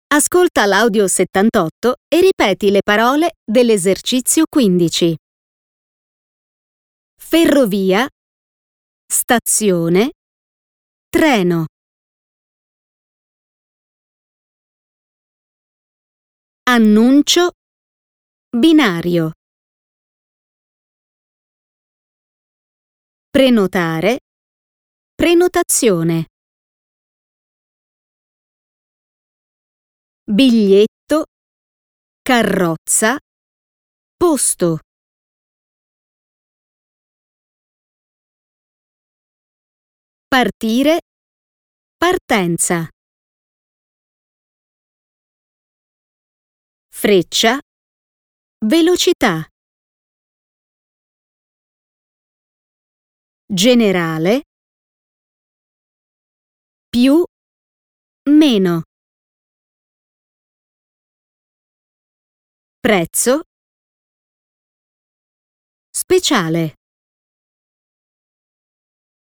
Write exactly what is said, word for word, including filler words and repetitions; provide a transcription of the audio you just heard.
Ascolta l'audio settantotto e ripeti le parole dell'esercizio quindici. Ferrovia, stazione, treno. Annuncio, binario. Prenotare, prenotazione. Biglietto, carrozza, posto. Partire, partenza. Freccia, velocità. Generale, più, meno. Prezzo, speciale.